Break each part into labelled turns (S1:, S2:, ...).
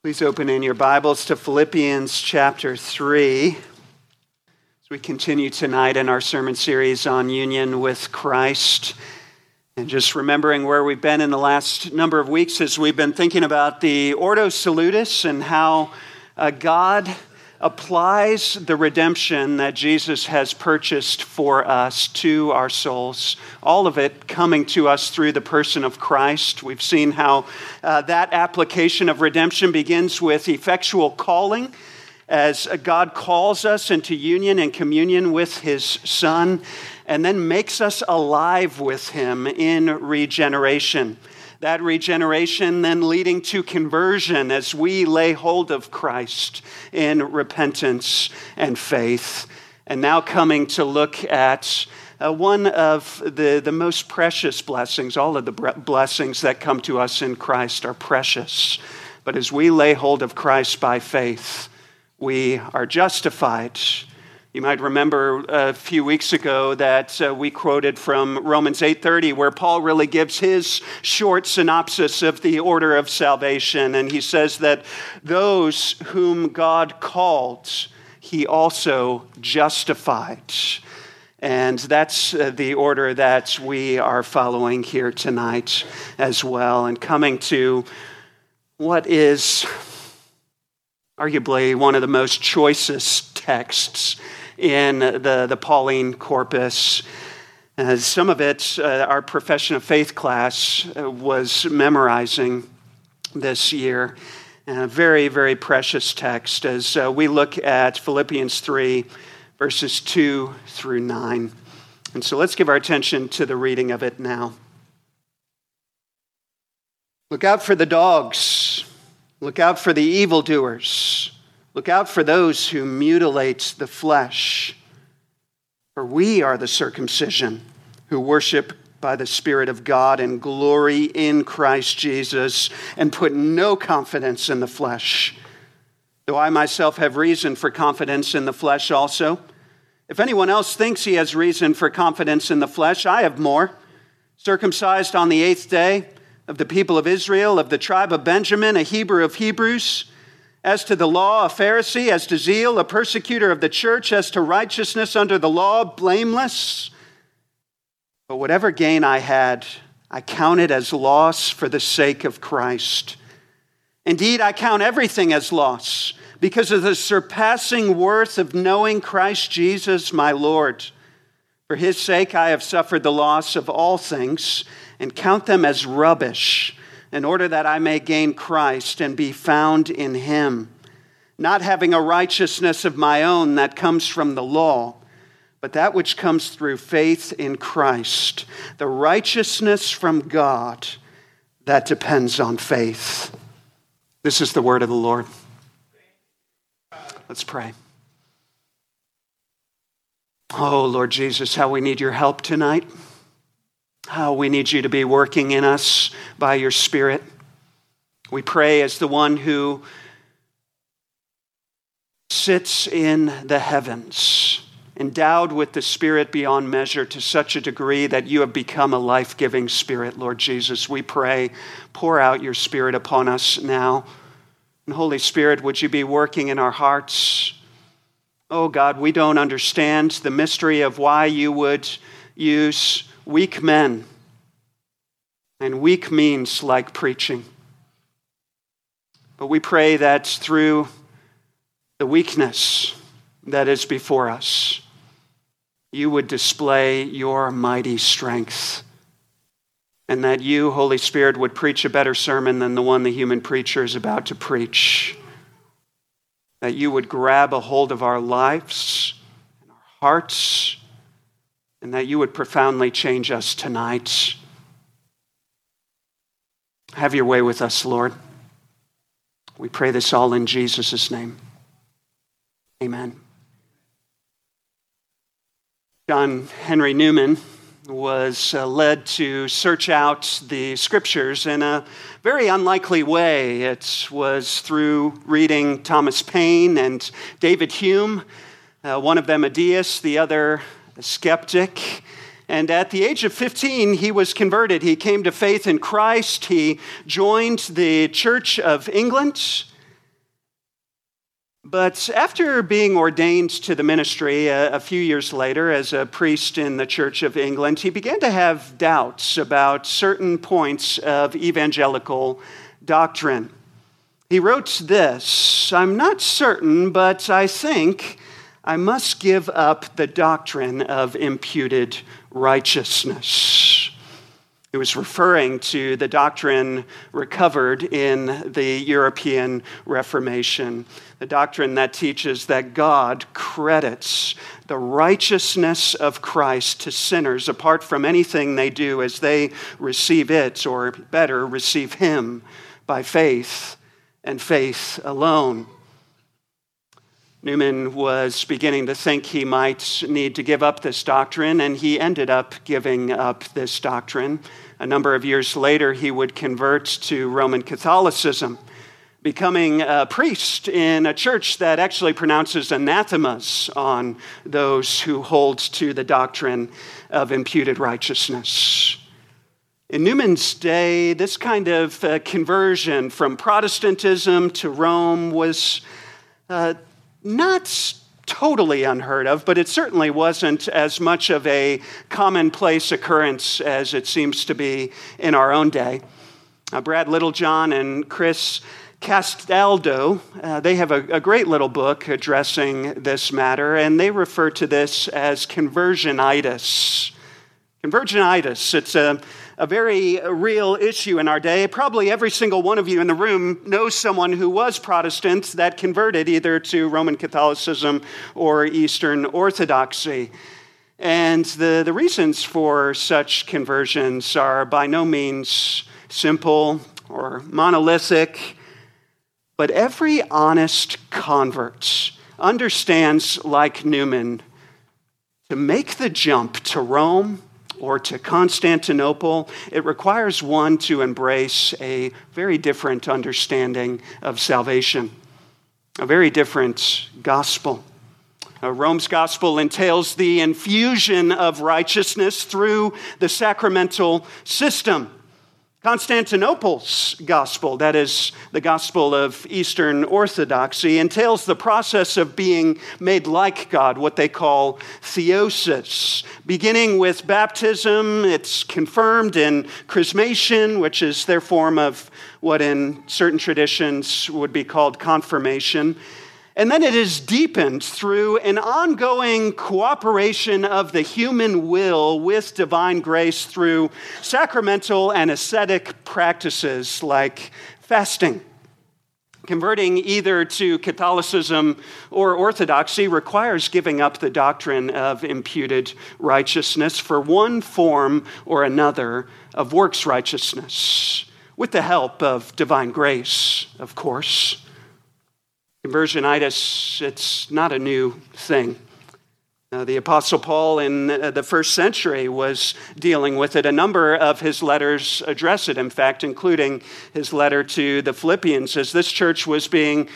S1: Please open in your Bibles to Philippians chapter 3 as we continue tonight in our sermon series on union with Christ. And just remembering where we've been in the last number of weeks as we've been thinking about the Ordo Salutis and how God applies the redemption that Jesus has purchased for us to our souls. All of it coming to us through the person of Christ. We've seen how that application of redemption begins with effectual calling, as God calls us into union and communion with His Son, and then makes us alive with Him in regeneration. That regeneration then leading to conversion as we lay hold of Christ in repentance and faith. And now coming to look at one of the most precious blessings. All of the blessings that come to us in Christ are precious. But as we lay hold of Christ by faith, we are justified. You might remember a few weeks ago that we quoted from Romans 8:30, where Paul really gives his short synopsis of the order of salvation. And he says that those whom God called, He also justified. And that's the order that we are following here tonight as well. And coming to what is arguably one of the most choicest texts in the Pauline corpus. Some of it, our Profession of Faith class was memorizing this year. A very, very precious text as we look at Philippians 3, verses 2 through 9. And so let's give our attention to the reading of it now. Look out for the dogs. Look out for the evildoers. Look out for those who mutilate the flesh. For we are the circumcision who worship by the Spirit of God and glory in Christ Jesus and put no confidence in the flesh. Though I myself have reason for confidence in the flesh also. If anyone else thinks he has reason for confidence in the flesh, I have more. Circumcised on the 8th day, of the people of Israel, of the tribe of Benjamin, a Hebrew of Hebrews. As to the law, a Pharisee. As to zeal, a persecutor of the church. As to righteousness under the law, blameless. But whatever gain I had, I counted as loss for the sake of Christ. Indeed, I count everything as loss because of the surpassing worth of knowing Christ Jesus, my Lord. For His sake, I have suffered the loss of all things and count them as rubbish, in order that I may gain Christ and be found in Him, not having a righteousness of my own that comes from the law, but that which comes through faith in Christ, the righteousness from God that depends on faith. This is the word of the Lord. Let's pray. Oh, Lord Jesus, how we need your help tonight. How we need you to be working in us by your Spirit. We pray as the one who sits in the heavens, endowed with the Spirit beyond measure to such a degree that you have become a life-giving Spirit, Lord Jesus. We pray, pour out your Spirit upon us now. And Holy Spirit, would you be working in our hearts? Oh God, we don't understand the mystery of why you would use weak men and weak means like preaching. But we pray that through the weakness that is before us, you would display your mighty strength, and that you, Holy Spirit, would preach a better sermon than the one the human preacher is about to preach. That you would grab a hold of our lives and our hearts, and that you would profoundly change us tonight. Have your way with us, Lord. We pray this all in Jesus' name. Amen. John Henry Newman was led to search out the scriptures in a very unlikely way. It was through reading Thomas Paine and David Hume, one of them a deist, the other a skeptic. And at the age of 15, he was converted. He came to faith in Christ. He joined the Church of England. But after being ordained to the ministry a few years later as a priest in the Church of England, he began to have doubts about certain points of evangelical doctrine. He wrote this: "I'm not certain, but I think I must give up the doctrine of imputed righteousness." He was referring to the doctrine recovered in the European Reformation, the doctrine that teaches that God credits the righteousness of Christ to sinners apart from anything they do as they receive it, or better, receive Him by faith and faith alone. Newman was beginning to think he might need to give up this doctrine, and he ended up giving up this doctrine. A number of years later, he would convert to Roman Catholicism, becoming a priest in a church that actually pronounces anathemas on those who hold to the doctrine of imputed righteousness. In Newman's day, this kind of conversion from Protestantism to Rome was not totally unheard of, but it certainly wasn't as much of a commonplace occurrence as it seems to be in our own day. Brad Littlejohn and Chris Castaldo, they have a great little book addressing this matter, and they refer to this as conversionitis. Conversionitis, it's a very real issue in our day. Probably every single one of you in the room knows someone who was Protestant that converted either to Roman Catholicism or Eastern Orthodoxy. And the reasons for such conversions are by no means simple or monolithic, but every honest convert understands, like Newman, to make the jump to Rome or to Constantinople, it requires one to embrace a very different understanding of salvation, a very different gospel. Rome's gospel entails the infusion of righteousness through the sacramental system. Constantinople's gospel, that is the gospel of Eastern Orthodoxy, entails the process of being made like God, what they call theosis. Beginning with baptism, it's confirmed in chrismation, which is their form of what in certain traditions would be called confirmation. And then it is deepened through an ongoing cooperation of the human will with divine grace through sacramental and ascetic practices like fasting. Converting either to Catholicism or Orthodoxy requires giving up the doctrine of imputed righteousness for one form or another of works righteousness, with the help of divine grace, of course. Conversionitis, it's not a new thing. The Apostle Paul in the first century was dealing with it. A number of his letters address it, in fact, including his letter to the Philippians, as this church was being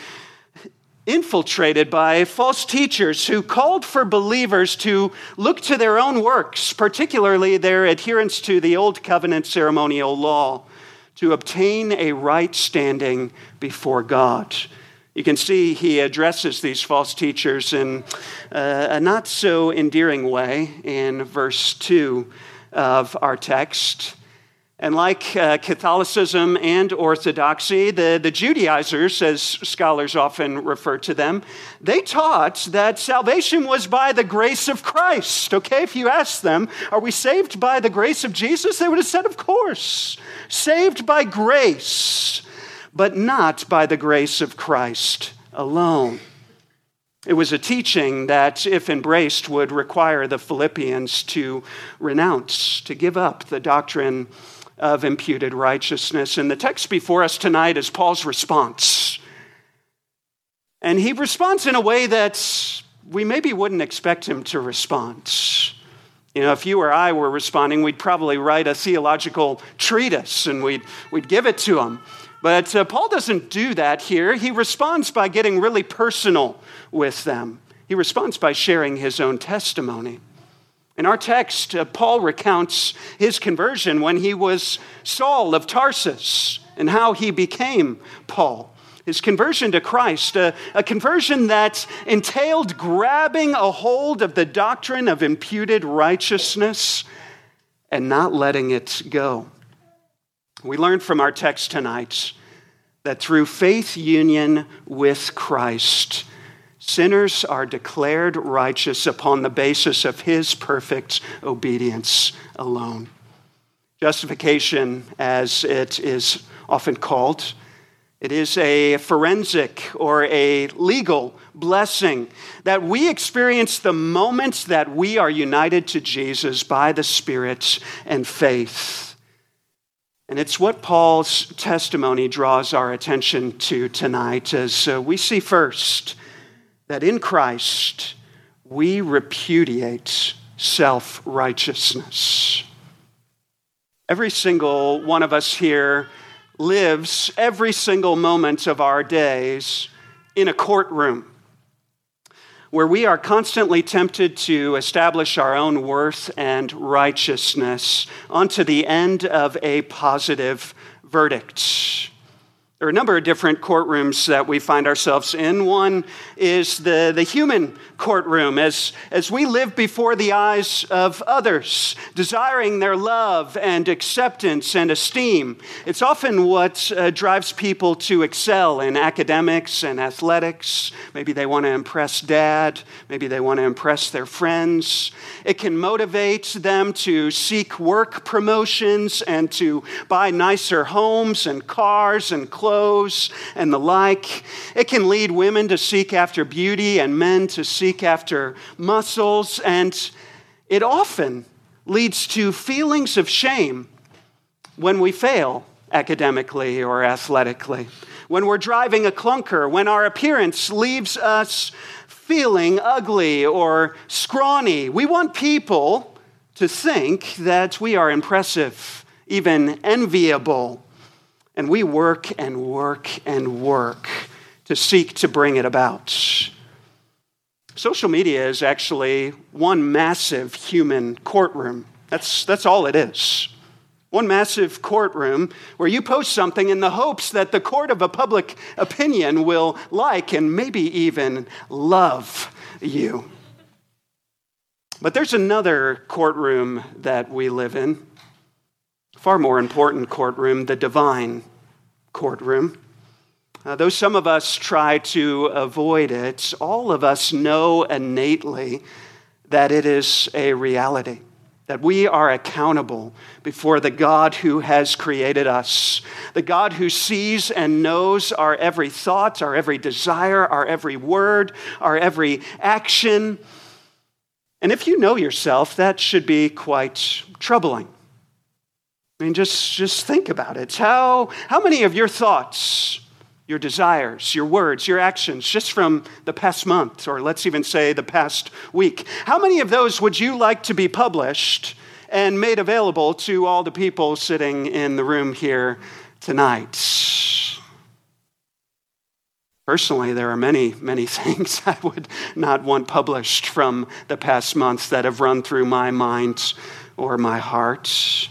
S1: infiltrated by false teachers who called for believers to look to their own works, particularly their adherence to the Old Covenant ceremonial law, to obtain a right standing before God. You can see he addresses these false teachers in a not so endearing way in verse 2 of our text. And like Catholicism and Orthodoxy, the Judaizers, as scholars often refer to them, they taught that salvation was by the grace of Christ. Okay, if you ask them, are we saved by the grace of Jesus? They would have said, of course, saved by grace, but not by the grace of Christ alone. It was a teaching that, if embraced, would require the Philippians to renounce, to give up the doctrine of imputed righteousness. And the text before us tonight is Paul's response. And he responds in a way that we maybe wouldn't expect him to respond. You know, if you or I were responding, we'd probably write a theological treatise and we'd give it to him. But Paul doesn't do that here. He responds by getting really personal with them. He responds by sharing his own testimony. In our text, Paul recounts his conversion when he was Saul of Tarsus and how he became Paul. his conversion to Christ, a conversion that entailed grabbing a hold of the doctrine of imputed righteousness and not letting it go. We learned from our text tonight that through faith union with Christ, sinners are declared righteous upon the basis of his perfect obedience alone. Justification, as it is often called, it is a forensic or a legal blessing that we experience the moment that we are united to Jesus by the Spirit and faith. And it's what Paul's testimony draws our attention to tonight, as we see first that in Christ we repudiate self-righteousness. Every single one of us here lives every single moment of our days in a courtroom where we are constantly tempted to establish our own worth and righteousness onto the end of a positive verdict. There are a number of different courtrooms that we find ourselves in. One is the human courtroom, as we live before the eyes of others, desiring their love and acceptance and esteem. It's often what drives people to excel in academics and athletics. Maybe they want to impress dad. Maybe they want to impress their friends. It can motivate them to seek work promotions and to buy nicer homes and cars and clothes and the like. It can lead women to seek after beauty and men to seek after muscles, and it often leads to feelings of shame when we fail academically or athletically, when we're driving a clunker, when our appearance leaves us feeling ugly or scrawny. We want people to think that we are impressive, even enviable. And we work and work and work to seek to bring it about. Social media is actually one massive human courtroom. That's all it is. One massive courtroom where you post something in the hopes that the court of a public opinion will like and maybe even love you. But there's another courtroom that we live in. Far more important courtroom, the divine courtroom. Though some of us try to avoid it, all of us know innately that it is a reality, that we are accountable before the God who has created us, the God who sees and knows our every thought, our every desire, our every word, our every action. And if you know yourself, that should be quite troubling. I mean, just think about it. How many of your thoughts, your desires, your words, your actions, just from the past month, or let's even say the past week, how many of those would you like to be published and made available to all the people sitting in the room here tonight? Personally, there are many, many things I would not want published from the past month that have run through my mind or my heart.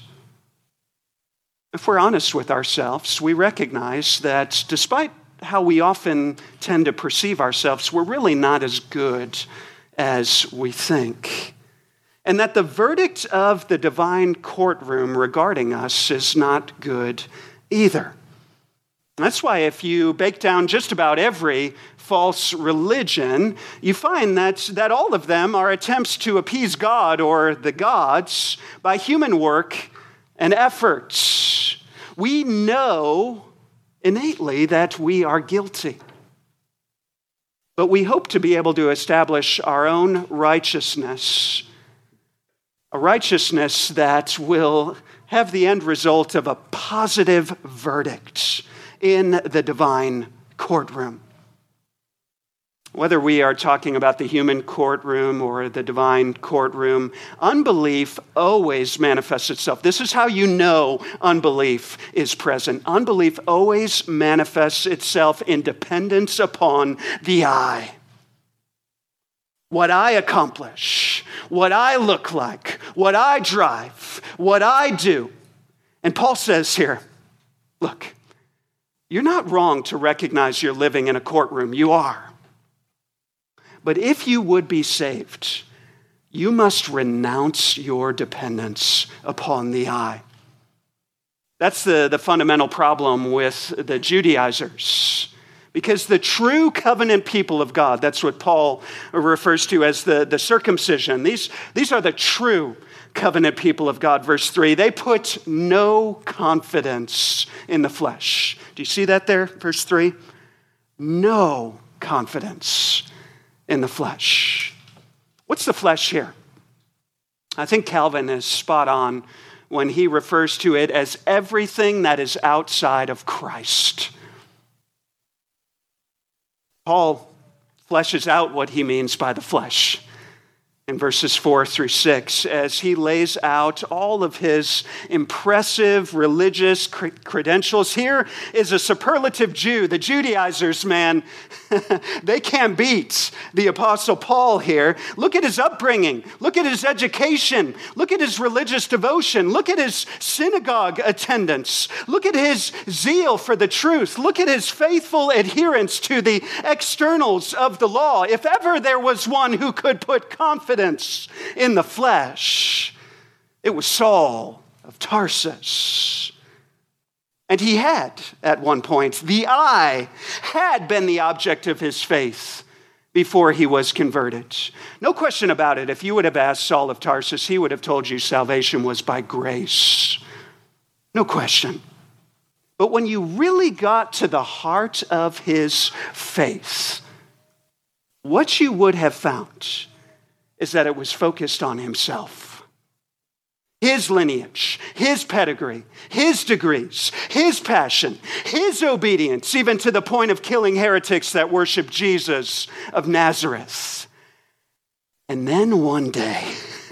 S1: If we're honest with ourselves, we recognize that despite how we often tend to perceive ourselves, we're really not as good as we think. And that the verdict of the divine courtroom regarding us is not good either. That's why if you bake down just about every false religion, you find that all of them are attempts to appease God or the gods by human work and efforts. We know innately that we are guilty, but we hope to be able to establish our own righteousness, a righteousness that will have the end result of a positive verdict in the divine courtroom. Whether we are talking about the human courtroom or the divine courtroom, unbelief always manifests itself. This is how you know unbelief is present. Unbelief always manifests itself in dependence upon the I. What I accomplish, what I look like, what I drive, what I do. And Paul says here, look, You're not wrong to recognize you're living in a courtroom. You are. But if you would be saved, you must renounce your dependence upon the eye. That's the fundamental problem with the Judaizers. Because the true covenant people of God, that's what Paul refers to as the circumcision. These are the true covenant people of God. Verse 3, they put no confidence in the flesh. Do you see that there? Verse 3, no confidence in the flesh. What's the flesh here? I think Calvin is spot on when he refers to it as everything that is outside of Christ. Paul fleshes out what he means by the flesh in verses 4 through 6 as he lays out all of his impressive religious credentials. Here is a superlative Jew. The Judaizers, man, they can't beat the Apostle Paul here. Look at his upbringing. Look at his education. Look at his religious devotion. Look at his synagogue attendance. Look at his zeal for the truth. Look at his faithful adherence to the externals of the law. If ever there was one who could put confidence in the flesh, it was Saul of Tarsus. And he had, at one point, the eye had been the object of his faith before he was converted. No question about it. If you would have asked Saul of Tarsus, he would have told you salvation was by grace. No question. But when you really got to the heart of his faith, what you would have found is that it was focused on himself. His lineage, his pedigree, his degrees, his passion, his obedience, even to the point of killing heretics that worship Jesus of Nazareth. And then one day,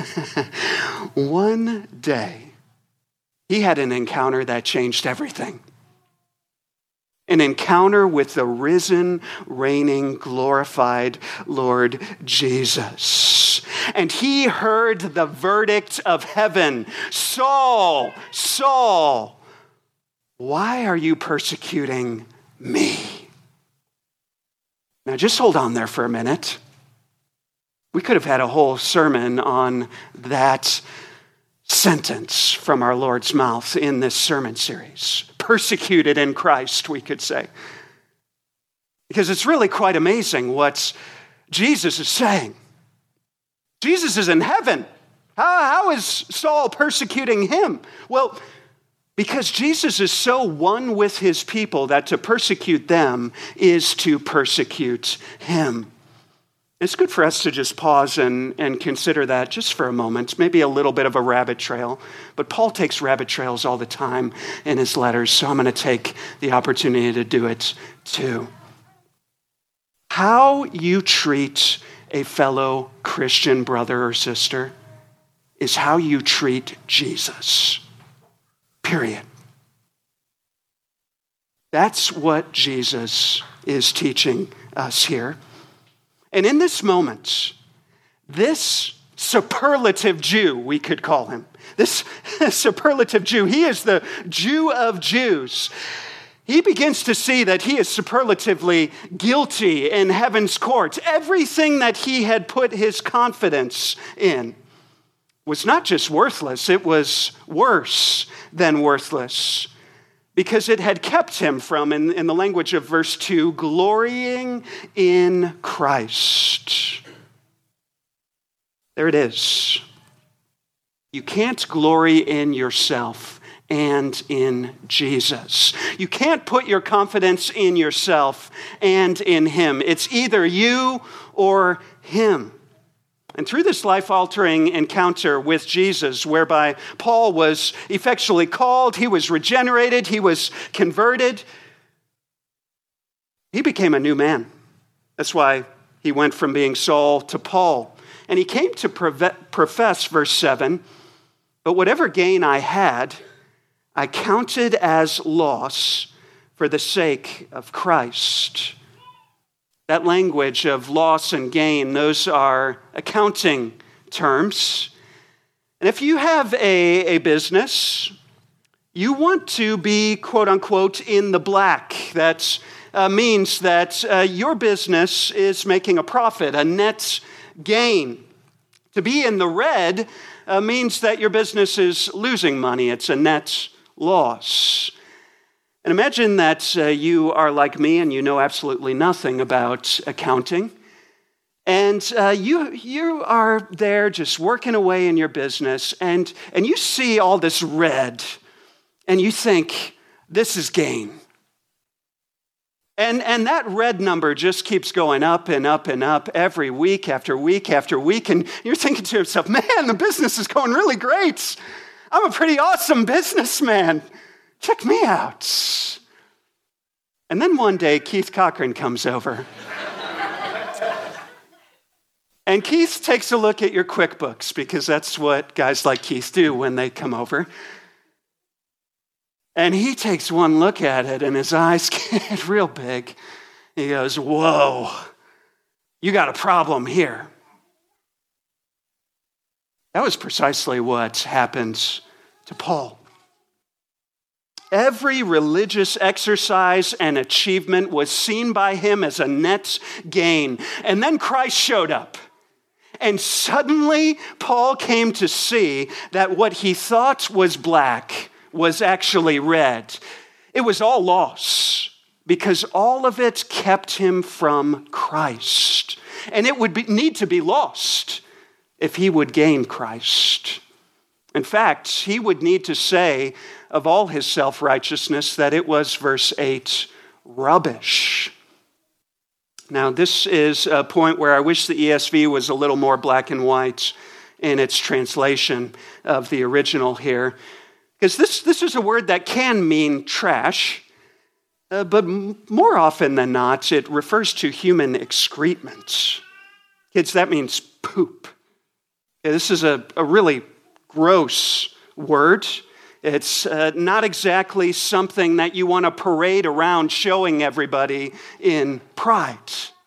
S1: he had an encounter that changed everything. An encounter with the risen, reigning, glorified Lord Jesus. And he heard the verdict of heaven. Saul, Saul, why are you persecuting me? Now just hold on there for a minute. We could have had a whole sermon on that sentence from our Lord's mouth in this sermon series. Persecuted in Christ, we could say. Because it's really quite amazing what Jesus is saying. Jesus is in heaven. How is Saul persecuting him? Well, because Jesus is so one with his people that to persecute them is to persecute him. It's good for us to just pause and consider that just for a moment, maybe a little bit of a rabbit trail. But Paul takes rabbit trails all the time in his letters, so I'm going to take the opportunity to do it too. How you treat a fellow Christian brother or sister is how you treat Jesus. Period. That's what Jesus is teaching us here. And in this moment, this superlative Jew, we could call him, this superlative Jew, he is the Jew of Jews. He begins to see that he is superlatively guilty in heaven's court. Everything that he had put his confidence in was not just worthless, it was worse than worthless. Because it had kept him from, in the language of verse 2, glorying in Christ. There it is. You can't glory in yourself and in Jesus. You can't put your confidence in yourself and in him. It's either you or him. And through this life-altering encounter with Jesus, whereby Paul was effectually called, he was regenerated, he was converted, he became a new man. That's why he went from being Saul to Paul. And he came to profess, verse 7, but whatever gain I had, I counted as loss for the sake of Christ. That language of loss and gain, those are accounting terms. And if you have a business, You want to be, quote unquote, in the black. That means that your business is making a profit, a net gain. To be in the red means that your business is losing money. It's a net loss. And imagine that you are like me and you know absolutely nothing about accounting. And you are there just working away in your business, and you see all this red, and you think, this is gain. And that red number just keeps going up and up and up every week after week after week, and you're thinking to yourself, man, the business is going really great. I'm a pretty awesome businessman. Check me out. And then one day, Keith Cochran comes over. And Keith takes a look at your QuickBooks, because that's what guys like Keith do when they come over. And he takes one look at it, and his eyes get real big. He goes, whoa, you got a problem here. That was precisely what happened to Paul. Every religious exercise and achievement was seen by him as a net gain. And then Christ showed up. And suddenly, Paul came to see that what he thought was black was actually red. It was all loss, because all of it kept him from Christ. And it would need to be lost if he would gain Christ. In fact, he would need to say of all his self-righteousness that it was, verse 8, rubbish. Now, this is a point where I wish the ESV was a little more black and white in its translation of the original here. Because this is a word that can mean trash, but more often than not, it refers to human excrement. Kids, that means poop. Yeah, this is a really gross word. It's not exactly something that you want to parade around showing everybody in pride.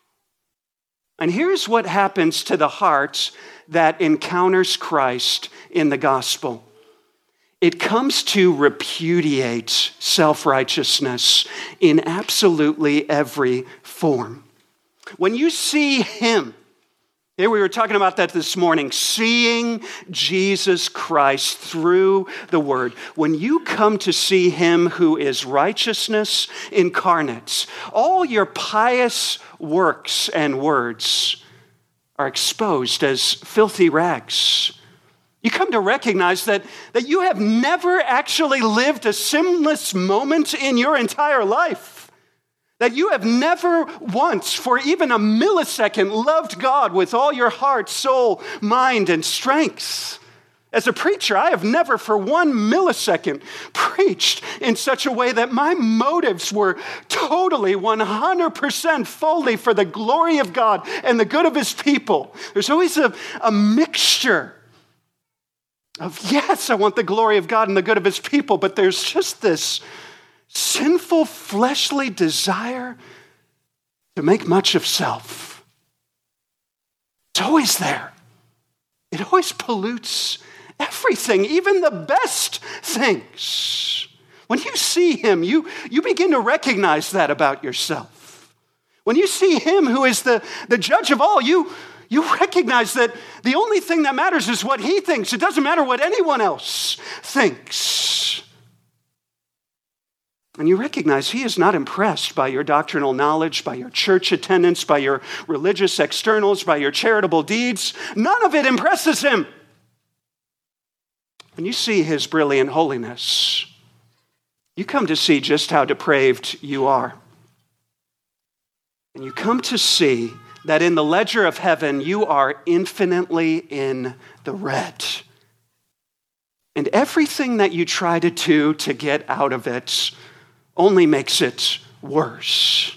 S1: And here's what happens to the heart that encounters Christ in the gospel. It comes to repudiate self-righteousness in absolutely every form. When you see him, here we were talking about that this morning, seeing Jesus Christ through the Word. When you come to see him who is righteousness incarnate, all your pious works and words are exposed as filthy rags. You come to recognize that you have never actually lived a sinless moment in your entire life. That you have never once, for even a millisecond, loved God with all your heart, soul, mind, and strength. As a preacher, I have never for 1 millisecond preached in such a way that my motives were totally 100% fully for the glory of God and the good of his people. There's always a mixture of, yes, I want the glory of God and the good of his people, but there's just this sinful fleshly desire to make much of self. It's always there. It always pollutes everything, even the best things. When you see him, you begin to recognize that about yourself. When you see him who is the judge of all, you recognize that the only thing that matters is what he thinks. It doesn't matter what anyone else thinks. And you recognize he is not impressed by your doctrinal knowledge, by your church attendance, by your religious externals, by your charitable deeds. None of it impresses him. When you see his brilliant holiness, you come to see just how depraved you are. And you come to see that in the ledger of heaven, you are infinitely in the red. And everything that you try to do to get out of it only makes it worse.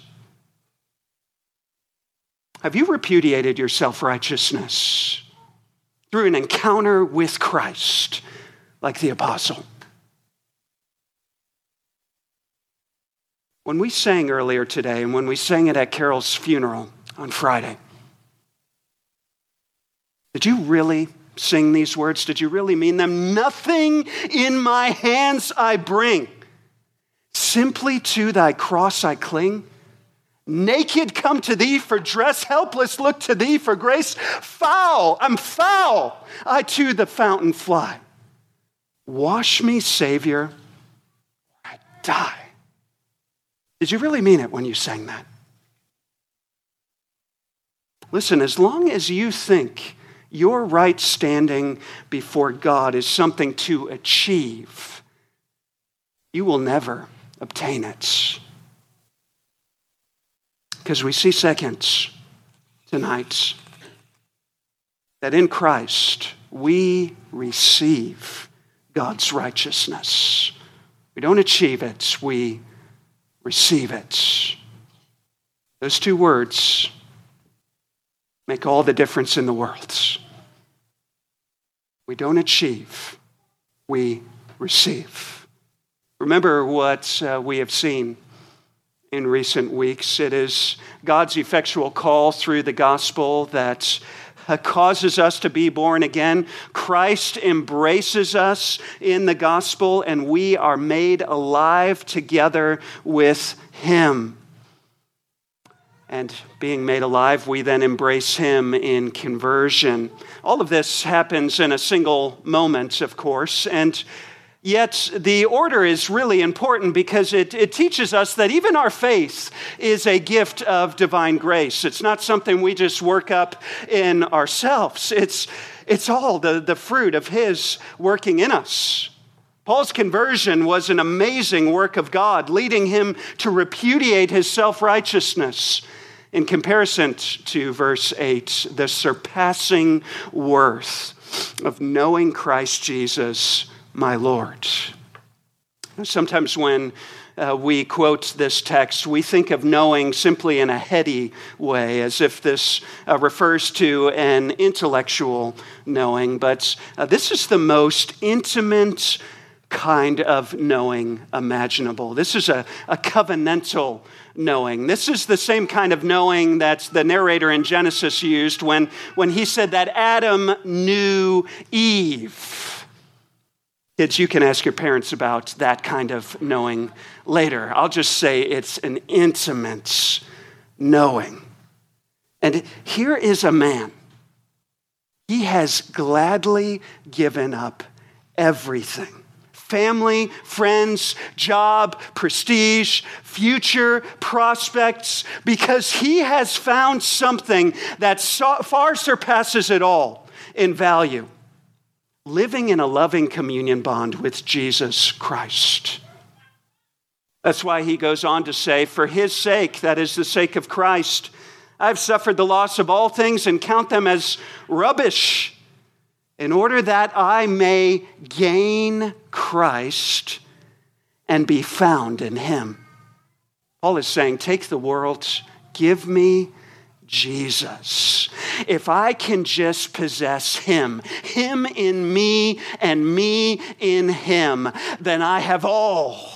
S1: Have you repudiated your self-righteousness through an encounter with Christ like the apostle? When we sang earlier today, and when we sang it at Carol's funeral on Friday, did you really sing these words? Did you really mean them? Nothing in my hands I bring. Simply to thy cross I cling. Naked come to thee for dress, helpless look to thee for grace. I'm foul, I to the fountain fly. Wash me, Savior, or I die. Did you really mean it when you sang that? Listen, as long as you think your right standing before God is something to achieve, you will never obtain it. Because we see second tonight that in Christ we receive God's righteousness. We don't achieve it, we receive it. Those two words make all the difference in the world. We don't achieve, we receive. Remember what we have seen in recent weeks. It is God's effectual call through the gospel that causes us to be born again. Christ embraces us in the gospel, and we are made alive together with him. And being made alive, we then embrace him in conversion. All of this happens in a single moment, of course, and yet the order is really important because it teaches us that even our faith is a gift of divine grace. It's not something we just work up in ourselves. It's all the fruit of his working in us. Paul's conversion was an amazing work of God, leading him to repudiate his self-righteousness in comparison to verse 8, the surpassing worth of knowing Christ Jesus, my Lord. Sometimes when we quote this text, we think of knowing simply in a heady way, as if this refers to an intellectual knowing. But this is the most intimate kind of knowing imaginable. This is a covenantal knowing. This is the same kind of knowing that the narrator in Genesis used when he said that Adam knew Eve. Kids, you can ask your parents about that kind of knowing later. I'll just say it's an intimate knowing. And here is a man. He has gladly given up everything. Family, friends, job, prestige, future prospects, because he has found something that far surpasses it all in value. Living in a loving communion bond with Jesus Christ. That's why he goes on to say, for his sake, that is the sake of Christ, I've suffered the loss of all things and count them as rubbish, in order that I may gain Christ and be found in him. Paul is saying, take the world, give me Jesus. If I can just possess him in me and me in him, then I have all.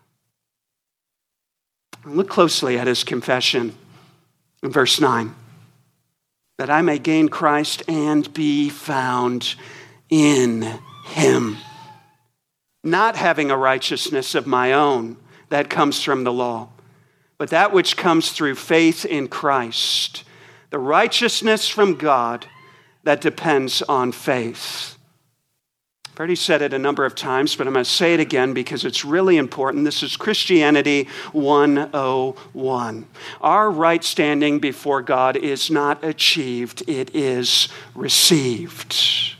S1: Look closely at his confession in verse 9. That I may gain Christ and be found in him. Not having a righteousness of my own that comes from the law, but that which comes through faith in Christ, the righteousness from God that depends on faith. I've already said it a number of times, but I'm going to say it again because it's really important. This is Christianity 101. Our right standing before God is not achieved, it is received.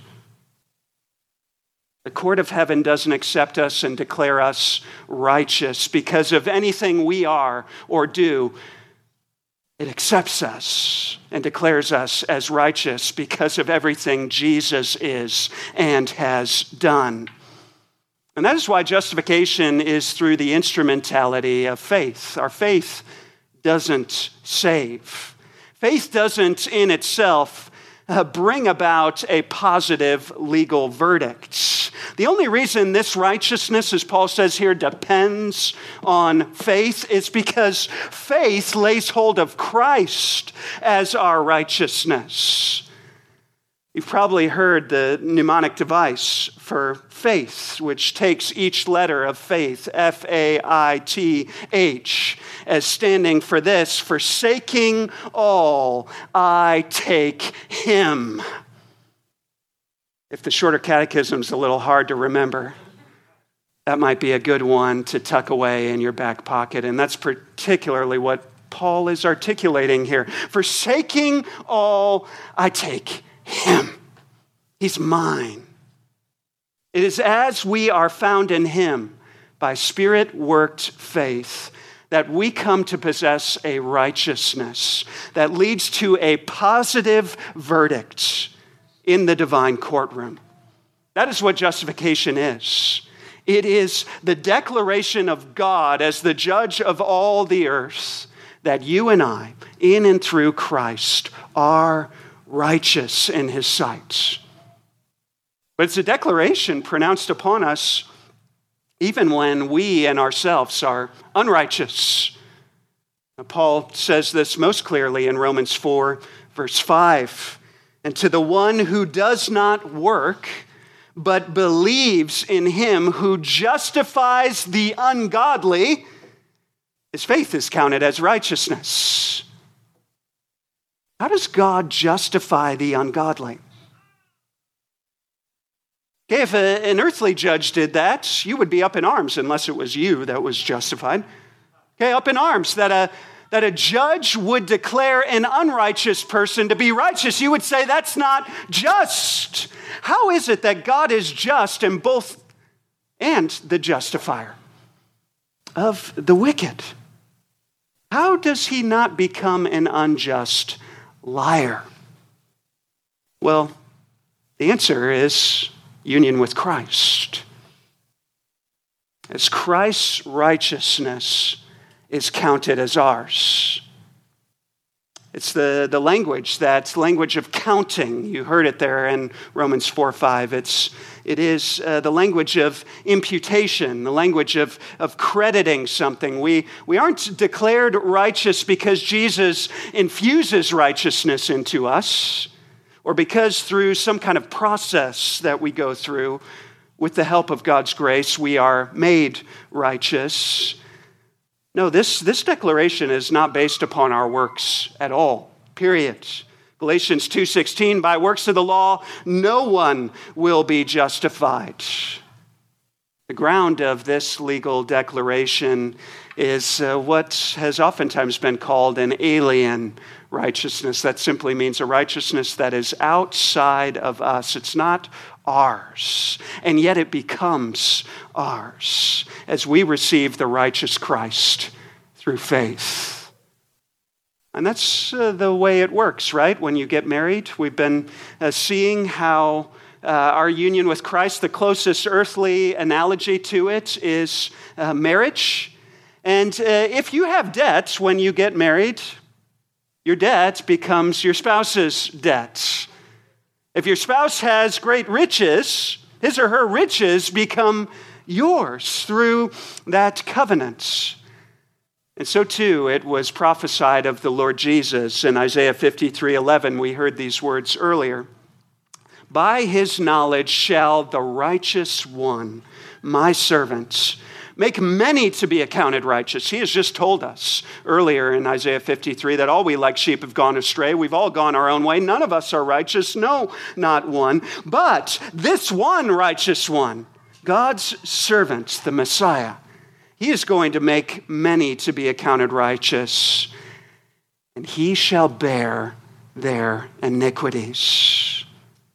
S1: The court of heaven doesn't accept us and declare us righteous because of anything we are or do. It accepts us and declares us as righteous because of everything Jesus is and has done. And that is why justification is through the instrumentality of faith. Our faith doesn't save. Faith doesn't in itself bring about a positive legal verdict. The only reason this righteousness, as Paul says here, depends on faith is because faith lays hold of Christ as our righteousness. You've probably heard the mnemonic device for faith, which takes each letter of faith, F-A-I-T-H, as standing for this: forsaking all, I take him. If the shorter catechism's a little hard to remember, that might be a good one to tuck away in your back pocket. And that's particularly what Paul is articulating here. Forsaking all, I take him. He's mine. It is as we are found in him by Spirit-worked faith that we come to possess a righteousness that leads to a positive verdict in the divine courtroom. That is what justification is. It is the declaration of God as the judge of all the earth that you and I, in and through Christ, are righteous in his sight. But it's a declaration pronounced upon us even when we and ourselves are unrighteous. Now, Paul says this most clearly in Romans 4, verse 5. And to the one who does not work, but believes in him who justifies the ungodly, his faith is counted as righteousness. How does God justify the ungodly? Okay, if an earthly judge did that, you would be up in arms unless it was you that was justified. Okay, up in arms that a judge would declare an unrighteous person to be righteous. You would say that's not just. How is it that God is just and the justifier of the wicked? How does he not become an unjust liar? Well, the answer is union with Christ. As Christ's righteousness is counted as ours. It's the language, that language of counting. You heard it there in Romans 4:5. It is the language of imputation, the language of crediting something. We aren't declared righteous because Jesus infuses righteousness into us, or because through some kind of process that we go through, with the help of God's grace, we are made righteous. No, this declaration is not based upon our works at all, period. Galatians 2:16, by works of the law, no one will be justified. The ground of this legal declaration is what has oftentimes been called an alien righteousness. That simply means a righteousness that is outside of us. It's not ours, and yet it becomes ours as we receive the righteous Christ through faith. And that's the way it works, right? When you get married, we've been seeing how our union with Christ, the closest earthly analogy to it is marriage. And if you have debts when you get married, your debt becomes your spouse's debt. If your spouse has great riches, his or her riches become yours through that covenant. And so too, it was prophesied of the Lord Jesus in Isaiah 53:11. We heard these words earlier. By his knowledge shall the righteous one, my servant, make many to be accounted righteous. He has just told us earlier in Isaiah 53 that all we like sheep have gone astray. We've all gone our own way. None of us are righteous. No, not one. But this one righteous one, God's servant, the Messiah, he is going to make many to be accounted righteous, and he shall bear their iniquities.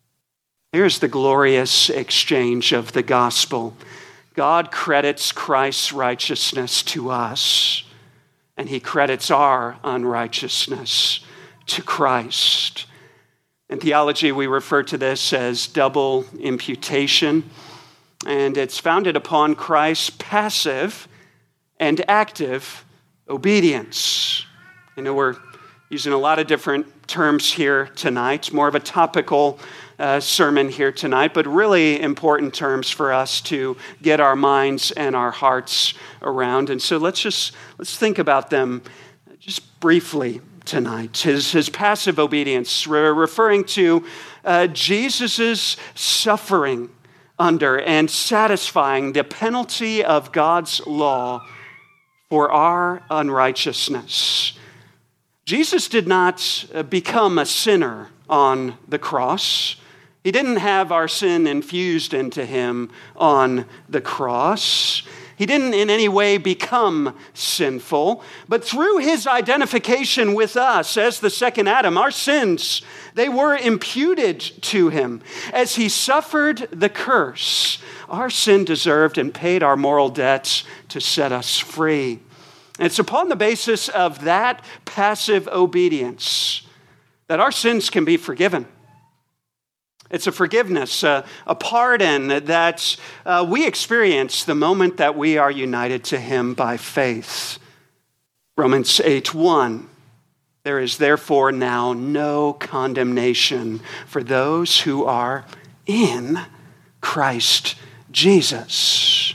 S1: Here's the glorious exchange of the gospel. God credits Christ's righteousness to us, and he credits our unrighteousness to Christ. In theology, we refer to this as double imputation, and it's founded upon Christ's passive and active obedience. I know we're using a lot of different terms here tonight, more of a topical sermon here tonight, but really important terms for us to get our minds and our hearts around. And so let's think about them just briefly tonight. His passive obedience, referring to Jesus' suffering under and satisfying the penalty of God's law for our unrighteousness. Jesus did not become a sinner on the cross. He didn't have our sin infused into him on the cross. He didn't in any way become sinful, but through his identification with us as the second Adam, our sins, they were imputed to him. As he suffered the curse, our sin deserved and paid our moral debts to set us free. And it's upon the basis of that passive obedience that our sins can be forgiven. It's a forgiveness, a pardon that we experience the moment that we are united to him by faith. Romans 8:1, there is therefore now no condemnation for those who are in Christ Jesus.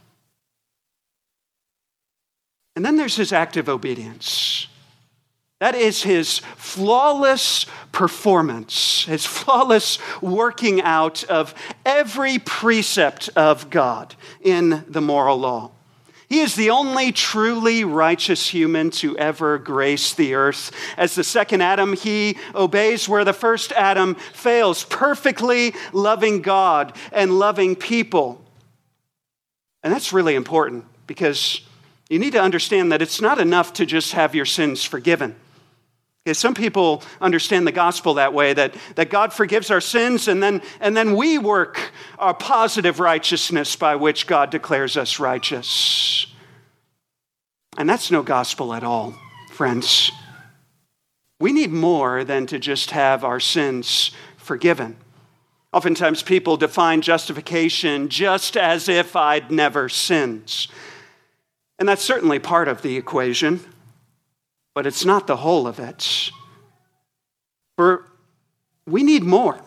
S1: And then there's his active obedience. That is his flawless performance, his flawless working out of every precept of God in the moral law. He is the only truly righteous human to ever grace the earth. As the second Adam, he obeys where the first Adam fails, perfectly loving God and loving people. And that's really important because you need to understand that it's not enough to just have your sins forgiven. Some people understand the gospel that way, that God forgives our sins and then we work our positive righteousness by which God declares us righteous. And that's no gospel at all, friends. We need more than to just have our sins forgiven. Oftentimes people define justification just as if I'd never sinned. And that's certainly part of the equation. But it's not the whole of it. For we need more.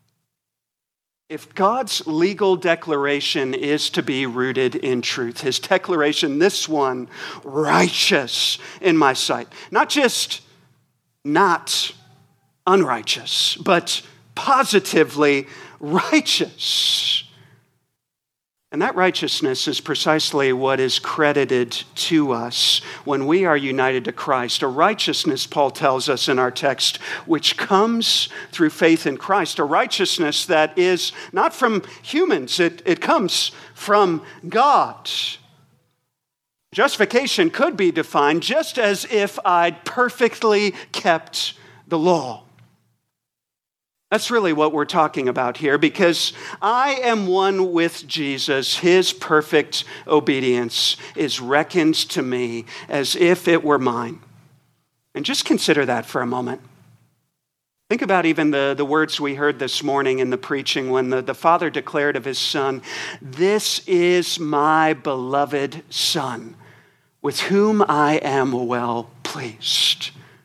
S1: If God's legal declaration is to be rooted in truth, his declaration, this one, righteous in my sight, not just not unrighteous, but positively righteous. And that righteousness is precisely what is credited to us when we are united to Christ. A righteousness, Paul tells us in our text, which comes through faith in Christ. A righteousness that is not from humans. It comes from God. Justification could be defined just as if I'd perfectly kept the law. That's really what we're talking about here, because I am one with Jesus. His perfect obedience is reckoned to me as if it were mine. And just consider that for a moment. Think about even the words we heard this morning in the preaching when the Father declared of his Son, "This is my beloved Son, with whom I am well pleased."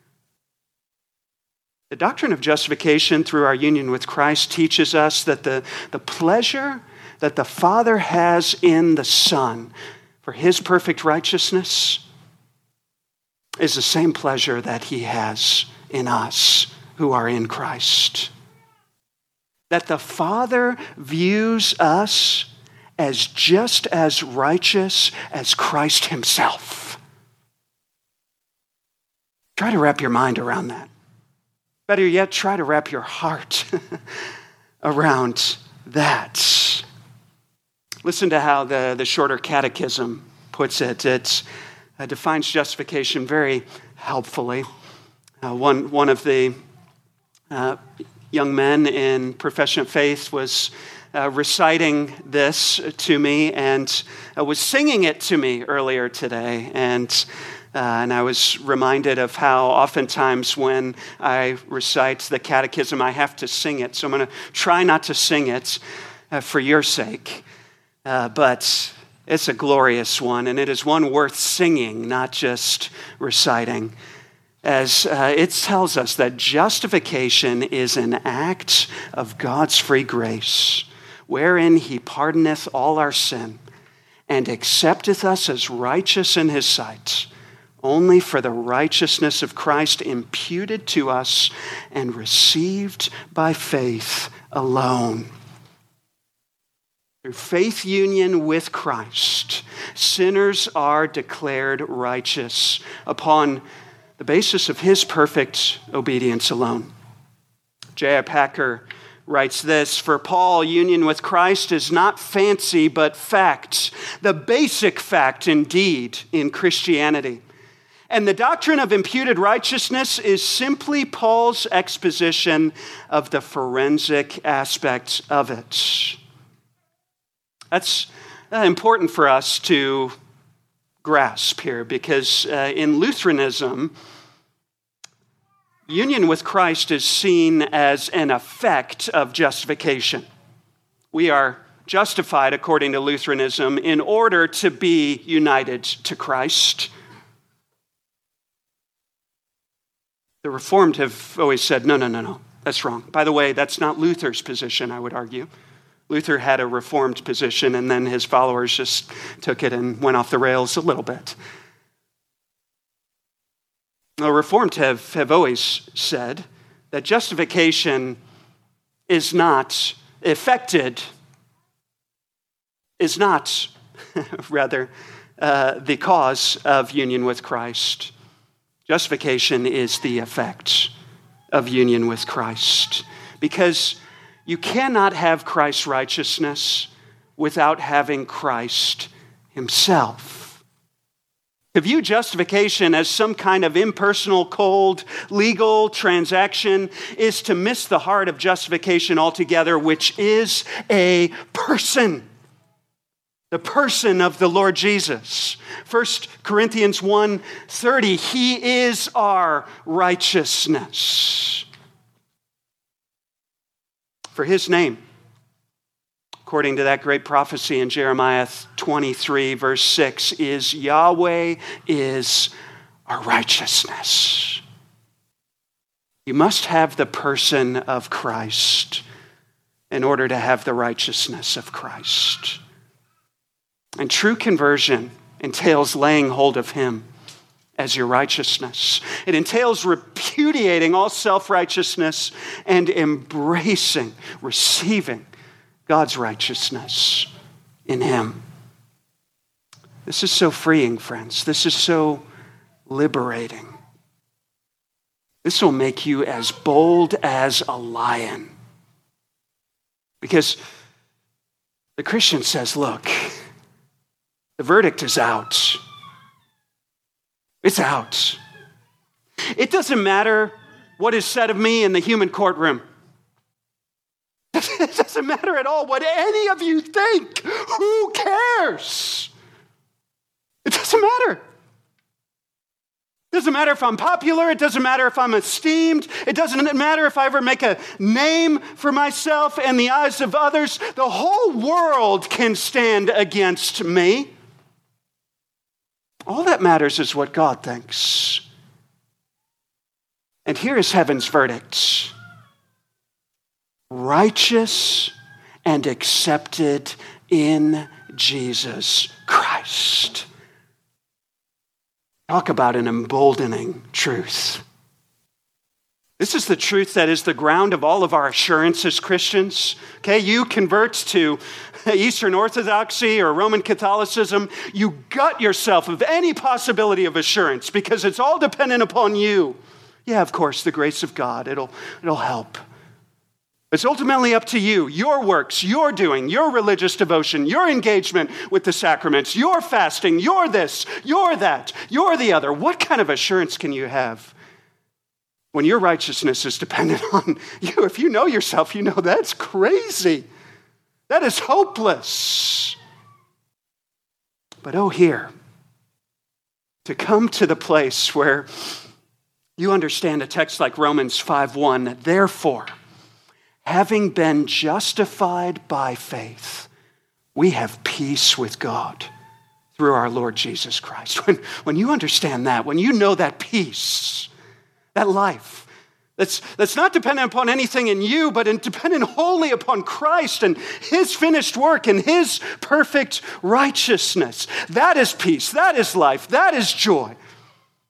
S1: The doctrine of justification through our union with Christ teaches us that the pleasure that the Father has in the Son for his perfect righteousness is the same pleasure that he has in us who are in Christ. That the Father views us as just as righteous as Christ himself. Try to wrap your mind around that. Better yet, try to wrap your heart around that. Listen to how the Shorter Catechism puts it. It defines justification very helpfully. One of the young men in Profession of Faith was reciting this to me and was singing it to me earlier today. And I was reminded of how oftentimes when I recite the catechism, I have to sing it. So I'm going to try not to sing it for your sake. But it's a glorious one, and it is one worth singing, not just reciting. As it tells us that justification is an act of God's free grace, wherein he pardoneth all our sin, and accepteth us as righteous in his sight, only for the righteousness of Christ imputed to us and received by faith alone. Through faith union with Christ, sinners are declared righteous upon the basis of his perfect obedience alone. J.I. Packer writes this: for Paul, union with Christ is not fancy, but fact, the basic fact indeed in Christianity. And the doctrine of imputed righteousness is simply Paul's exposition of the forensic aspects of it. That's important for us to grasp here, because in Lutheranism, union with Christ is seen as an effect of justification. We are justified, according to Lutheranism, in order to be united to Christ. The Reformed have always said, no, that's wrong. By the way, that's not Luther's position, I would argue. Luther had a Reformed position, and then his followers just took it and went off the rails a little bit. The Reformed have always said that justification is not the cause of union with Christ. Justification is the effect of union with Christ, because you cannot have Christ's righteousness without having Christ himself. To view justification as some kind of impersonal, cold, legal transaction is to miss the heart of justification altogether, which is a person. The person of the Lord Jesus. 1 Corinthians 1:30, he is our righteousness. For his name, according to that great prophecy in Jeremiah 23, verse 6, is Yahweh is our righteousness. You must have the person of Christ in order to have the righteousness of Christ. And true conversion entails laying hold of him as your righteousness. It entails repudiating all self-righteousness and embracing, receiving God's righteousness in him. This is so freeing, friends. This is so liberating. This will make you as bold as a lion. Because the Christian says, look, the verdict is out. It's out. It doesn't matter what is said of me in the human courtroom. It doesn't matter at all what any of you think. Who cares? It doesn't matter. It doesn't matter if I'm popular. It doesn't matter if I'm esteemed. It doesn't matter if I ever make a name for myself in the eyes of others. The whole world can stand against me. All that matters is what God thinks. And here is heaven's verdict. Righteous and accepted in Jesus Christ. Talk about an emboldening truth. This is the truth that is the ground of all of our assurance as Christians. Okay, you convert to Eastern Orthodoxy or Roman Catholicism, you gut yourself of any possibility of assurance because it's all dependent upon you. Yeah, of course, the grace of God, it'll help. It's ultimately up to you, your works, your doing, your religious devotion, your engagement with the sacraments, your fasting, your this, your that, your the other. What kind of assurance can you have when your righteousness is dependent on you? If you know yourself, you know that's crazy. That is hopeless. But here, to come to the place where you understand a text like Romans 5:1, therefore, having been justified by faith, we have peace with God through our Lord Jesus Christ. When you understand that, when you know that peace, that life, that's not dependent upon anything in you, but dependent wholly upon Christ and his finished work and his perfect righteousness. That is peace. That is life. That is joy.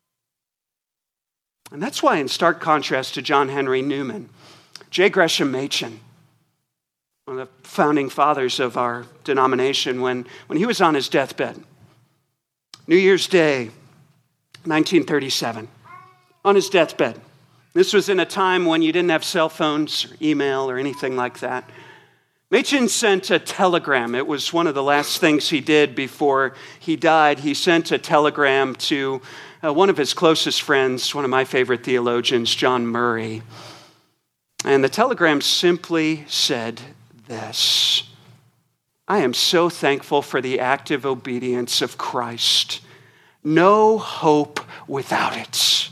S1: And that's why, in stark contrast to John Henry Newman, J. Gresham Machen, one of the founding fathers of our denomination, when he was on his deathbed, New Year's Day, 1937, on his deathbed. This was in a time when you didn't have cell phones or email or anything like that. Machen sent a telegram. It was one of the last things he did before he died. He sent a telegram to one of his closest friends, one of my favorite theologians, John Murray. And the telegram simply said this: I am so thankful for the active obedience of Christ. No hope without it.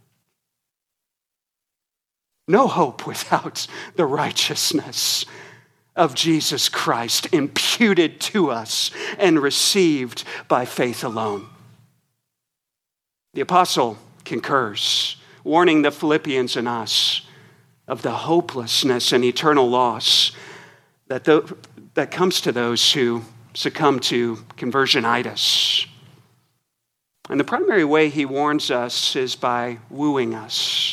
S1: No hope without the righteousness of Jesus Christ imputed to us and received by faith alone. The apostle concurs, warning the Philippians and us of the hopelessness and eternal loss that comes to those who succumb to conversionitis. And the primary way he warns us is by wooing us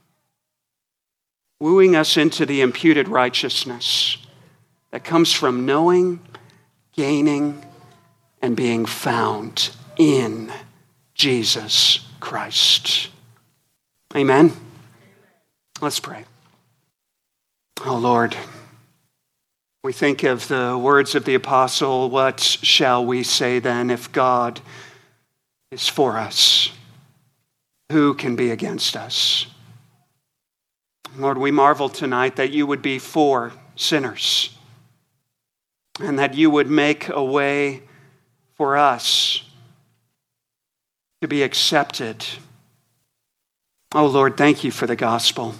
S1: into the imputed righteousness that comes from knowing, gaining, and being found in Jesus Christ. Amen? Let's pray. Oh Lord, we think of the words of the apostle, what shall we say then if God is for us? Who can be against us? Lord, we marvel tonight that you would be for sinners and that you would make a way for us to be accepted. Oh Lord, thank you for the gospel.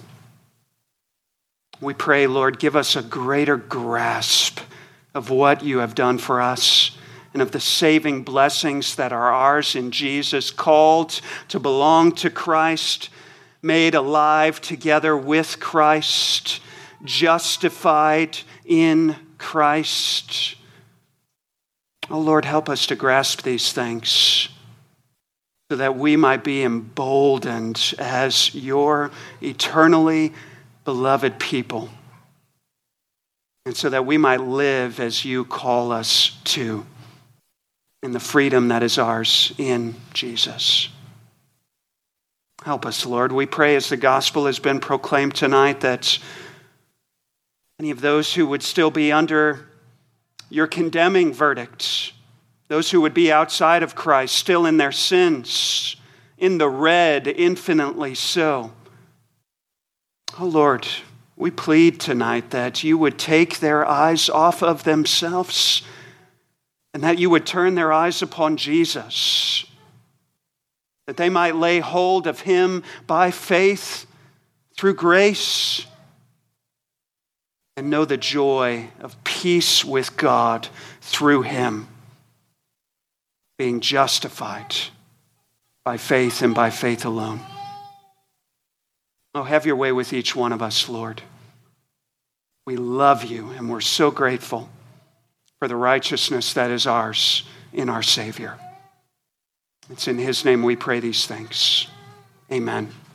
S1: We pray, Lord, give us a greater grasp of what you have done for us and of the saving blessings that are ours in Jesus, called to belong to Christ, made alive together with Christ, justified in Christ. Oh Lord, help us to grasp these things so that we might be emboldened as your eternally beloved people, and so that we might live as you call us to, in the freedom that is ours in Jesus. Help us, Lord. We pray as the gospel has been proclaimed tonight that any of those who would still be under your condemning verdict, those who would be outside of Christ, still in their sins, in the red, infinitely so. Oh Lord, we plead tonight that you would take their eyes off of themselves and that you would turn their eyes upon Jesus, that they might lay hold of him by faith through grace and know the joy of peace with God through him, being justified by faith and by faith alone. Oh, have your way with each one of us, Lord. We love you and we're so grateful for the righteousness that is ours in our Savior. It's in his name we pray these things. Amen.